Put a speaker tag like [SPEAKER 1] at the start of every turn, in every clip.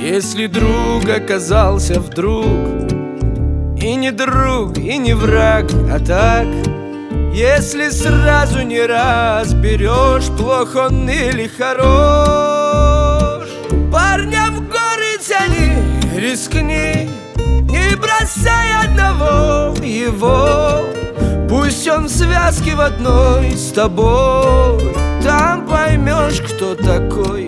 [SPEAKER 1] Если друг оказался вдруг и не друг, и не враг, а так, если сразу не разберешь, плох он или хорош, парня в горы тяни, рискни, не бросай одного его. Пусть он в связке в одной с тобой, там поймешь, кто такой.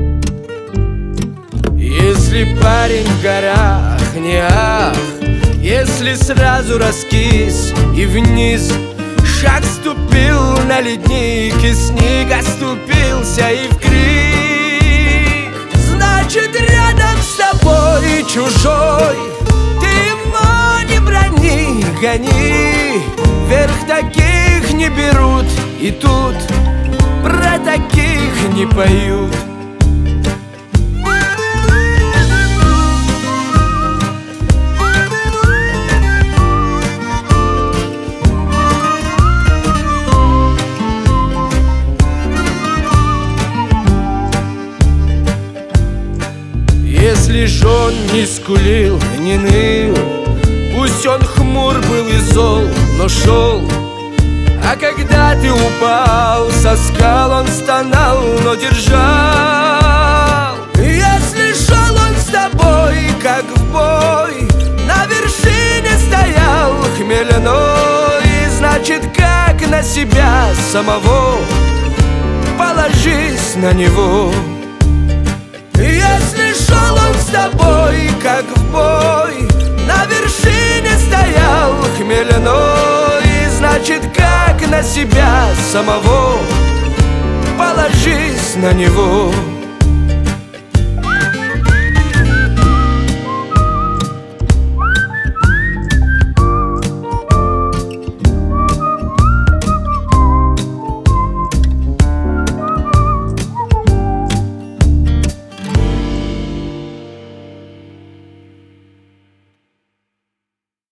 [SPEAKER 1] Если парень в горах не ах, если сразу раскис и вниз, шаг ступил на ледник, и снег оступился и в крик, значит рядом с тобой чужой. Ты его не брони, гони, вверх таких не берут, и тут про таких не поют. Если ж он не скулил, не ныл, пусть он хмур был и зол, но шел. А когда ты упал со скал, он стонал, но держал. Если шел он с тобой, как в бой, на вершине стоял хмельной, значит, как на себя самого, положись на него. Если шел он с тобой, как в бой, на вершине стоял хмельной, значит, как на себя самого, положись на него.